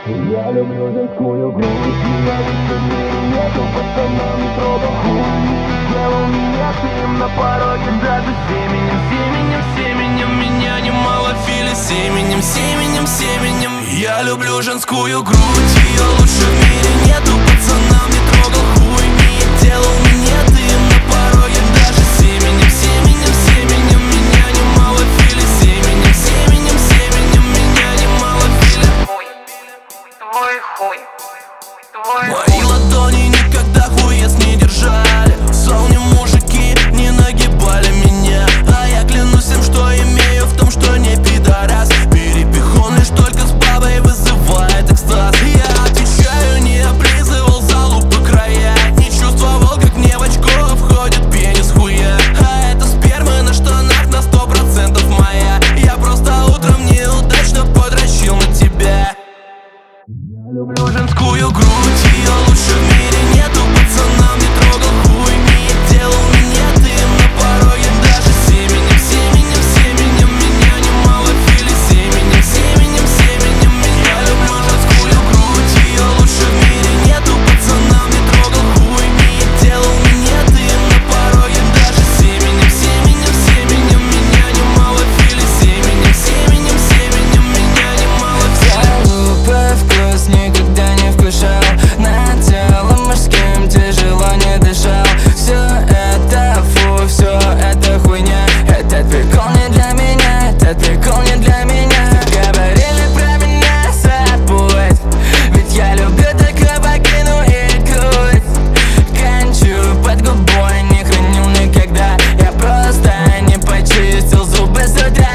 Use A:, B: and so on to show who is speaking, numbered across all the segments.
A: Я люблю женскую грудь, меня лучше в мире нету, пацанам не трогал хуй. Делал меня ты на пороге даже семенем меня немало фили семенем. Я люблю женскую грудь, ее лучше в мире нету, пацанам не трогал хуй. Делал меня ты на пороге даже семенем меня немало фили семенем меня немало фили.
B: Твой хуй, твой
A: Мои ладони никогда хуец не держали. В зоне мужики не нагибали меня. А я клянусь им, что имею в том, что не пидорас. Перепихон лишь только с бабой вызывает экстаз. Я отвечаю, не облизывал залу по края. Не чувствовал, как мне в очко входит пенис хуя. А это сперма на штанах на 100% моя. Я просто утром неудачно подрочил на тебя. Я люблю женскую грудь, ее лучше в мире нету, пацанам не трогал хуй. Делал меня ты на пороге даже семенем меня немало фили семенем меня. Люблю женскую грудь, ее лучше в мире нету, пацанам не трогал хуй. Делал меня ты на пороге даже семенем меня немало фили семенем меня немало фили.
C: Глупый вкус никогда не вкушал, над телом мужским тяжело не дышал. Все это фу, все это хуйня. Этот прикол не для меня, этот прикол не для меня. Говорили про меня забудь, ведь я люблю только вагину и грудь. Кончу под губой, не хранил никогда. Я просто не почистил зубы с утра.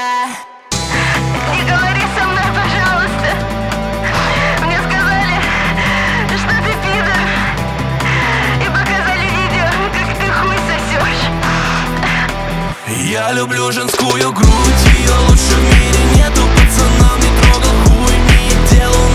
B: Не говори со мной, пожалуйста. Мне сказали, что ты пидор, и показали видео, как ты хуй сосешь.
A: Я люблю женскую грудь, ее лучше в мире нету, пацанам не трогал хуй. Делал